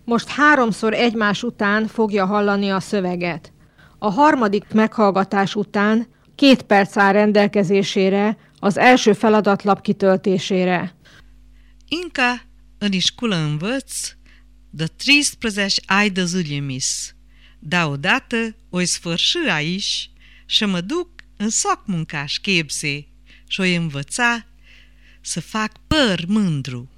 Most 3-szor egymás után fogja hallani a szöveget. A harmadik meghallgatás után 2 perc áll rendelkezésére az első feladatlap kitöltésére. Încă în școală învăț de 13 ani de zile, miss. Dar odată o sfârși aici și mă duc în soc munca șchepse și o învăța să fac păr mândru.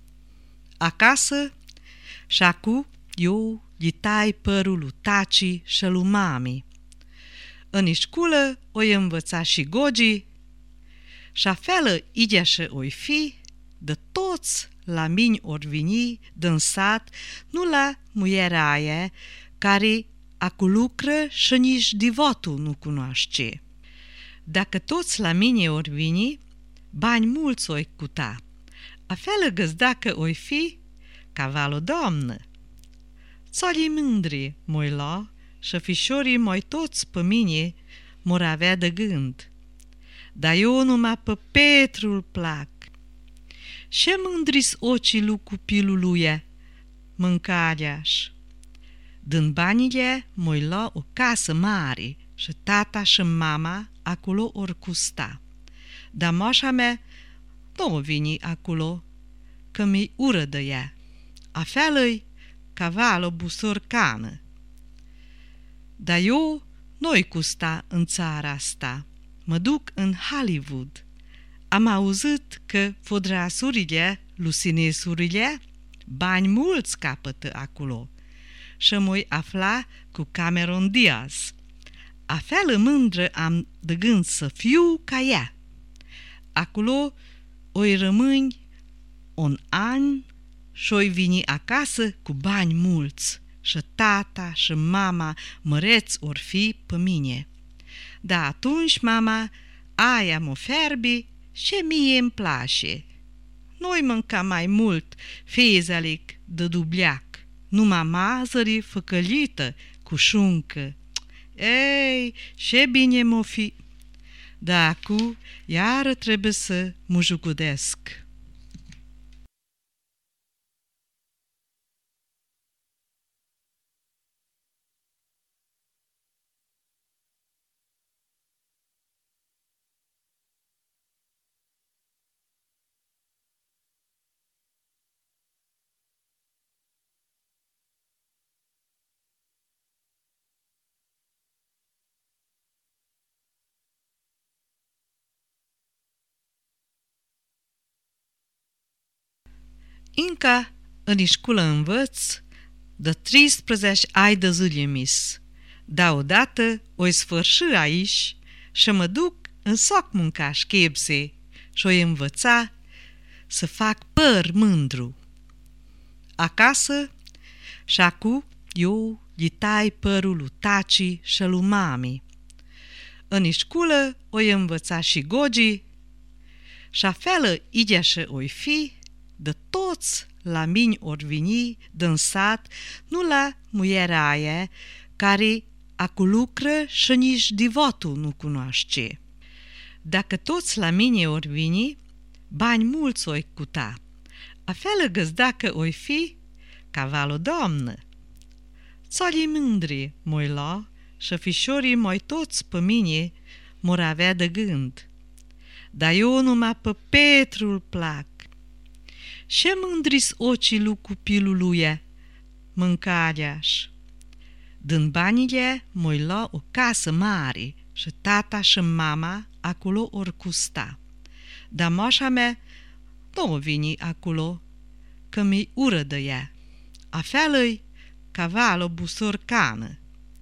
Acasă și acu eu îi tai părul lui taci și lui mami. În școală o învăța și Gogi și afelă idea și oi fi de toți la mine ori vini din sat, nu la muiera aia care acu lucră și nici divotul nu cunoaște. Dacă toți la mine ori vini, bani mulți oi cuta. Afelă găzdacă oi fi cavalul doamnă. Țolii mândri moi la și fișorii moi toți pe mine mor avea de gând. Dar eu numai pe Petrul plac. Ce mândri-s ochii lui copiluluia, mâncarea-și. Din banile moi lua o casă mare și tata și mama acolo or custa. Dar moașa mea nu vini acolo, că mi-i ură de ea. Afelă-i cavalul busorcană. Dar eu nu-i custa în țara asta. Mă duc în Hollywood. Am auzit că fodrasurile, lusinesurile, bani mulți capătă acolo. Și m-oi afla cu Cameron Diaz. Afelă mândră am de gând să fiu ca ea. Acolo oi rămâni un an și oi vini acasă cu bani mulți și tata și mama măreți or fi pe mine. Dar atunci mama aia mă ferbi și mie îmi place. Noi mânca mai mult fezalic de dubleac, numai mazării făcălită cu șuncă. Ei, ce bine m-o fi! Dar acu iară trebuie să mă jucudesc. Încă în școală învăț de 13 ani de zile, miss. Dar odată o sfârși aici și mă duc în soc munca șchepse și o învăța să fac păr mândru. Acasă și acu eu îi tai părul lui taci și lui mami. În școală o învăța și Gogi și afelă idea și oi fi de toți la mine ori vini din sat, nu la muiera aia care acu lucră și nici divotul nu cunoaște. Dacă toți la mine ori vini, bani mulți oi cuta. Afelă găzdacă oi fi cavalul doamnă. Țolii mândri moi la și fișorii moi toți pe mine mor avea de gând. Dar eu numai pe Petrul plac. Ce mândri-s ochii lui copiluluia, mâncarea-și. Din banile moi lua o casă mare și tata și mama acolo or custa. Dar moașa mea nu vini acolo, că mi-i ură de ea. Afelă-i cavalul busorcană.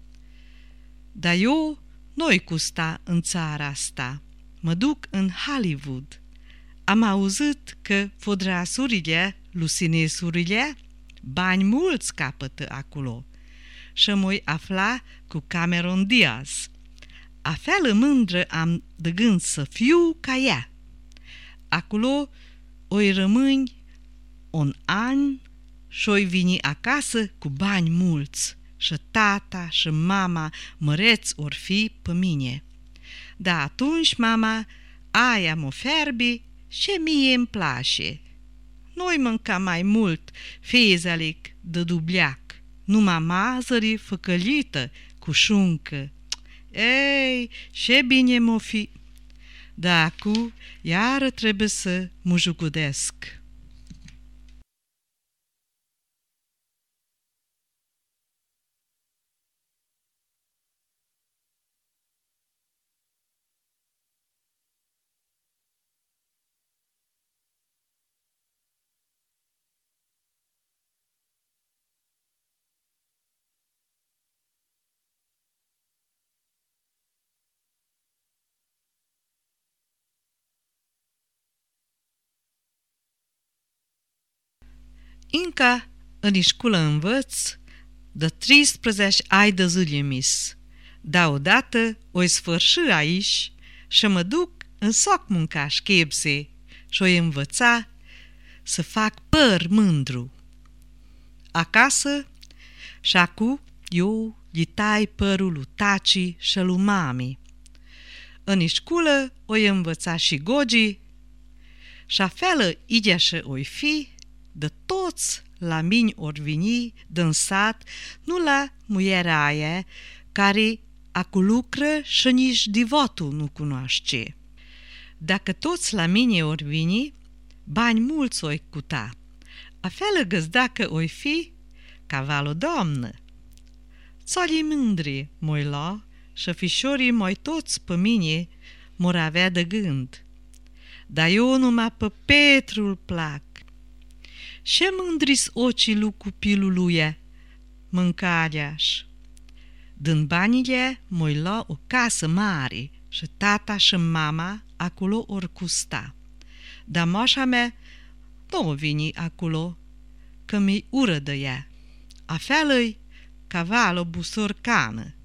Dar eu nu-i custa în țara asta. Mă duc în Hollywood. Am auzit că fodrasurile, lusinesurile, bani mulți capătă acolo. Și m-oi afla cu Cameron Diaz. Afelă mândră am de gând să fiu ca ea. Acolo oi rămâni un an și oi vini acasă cu bani mulți și tata și mama măreți or fi pe mine. Dar atunci mama aia mă ferbi și mie îmi place. Noi mânca mai mult fezalic de dubleac, numai mazării făcălită cu șuncă. Ei, ce bine m-o fi! Dar acu iară trebuie să mă jucudesc. Încă în școală învăț de 13 ani de zile mis, dar odată o sfârși aici și mă duc în soc munca șchepse și o învăța să fac păr mândru. Acasă și acu eu îi tai părul lui taci și lui mami. În școală o învăța și Gogi și afelă idea și oi fi de toți la mine ori vini din sat, nu la muierea aia care acu lucră și nici divotul nu cunoaște. Dacă toți la mine ori vini, bani mulți oi cuta. Afelă găzdacă oi fi cavalul doamnă. Țolii mândri moi la și fișorii moi toți pe mine mor avea de gând. Dar eu numai pe Petrul plac. Ce mândris ochii lui copilului mâncarea-și. Din banile moi lua o casă mare și tata și mama acolo or custa. Dar moașa mea nu vini acolo, că mi-i ură de ea. Afelă-i cavalul busorcană.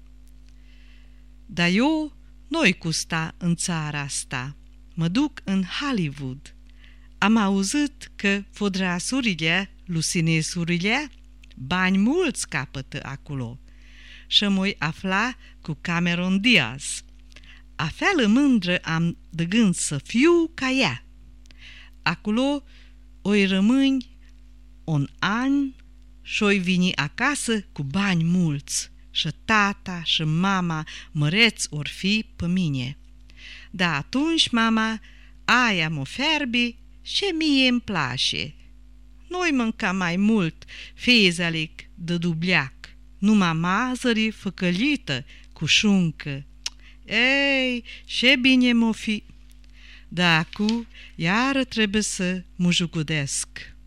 Dar eu nu-i custa în țara asta. Mă duc în Hollywood. Am auzit că fodrasurile, lusinesurile, bani mulți capătă acolo și m-oi afla cu Cameron Diaz. Afelă mândră am de gând să fiu ca ea. Acolo oi rămâni un an și oi vini acasă cu bani mulți și tata și mama măreți or fi pe mine. Dar atunci mama aia mă ferbi și mie îmi place. Noi mânca mai mult fezalic de dubleac, numai mazării făcălită cu șuncă. Ei, ce bine m-o fi! Dar acu iară trebuie să mă jucudesc.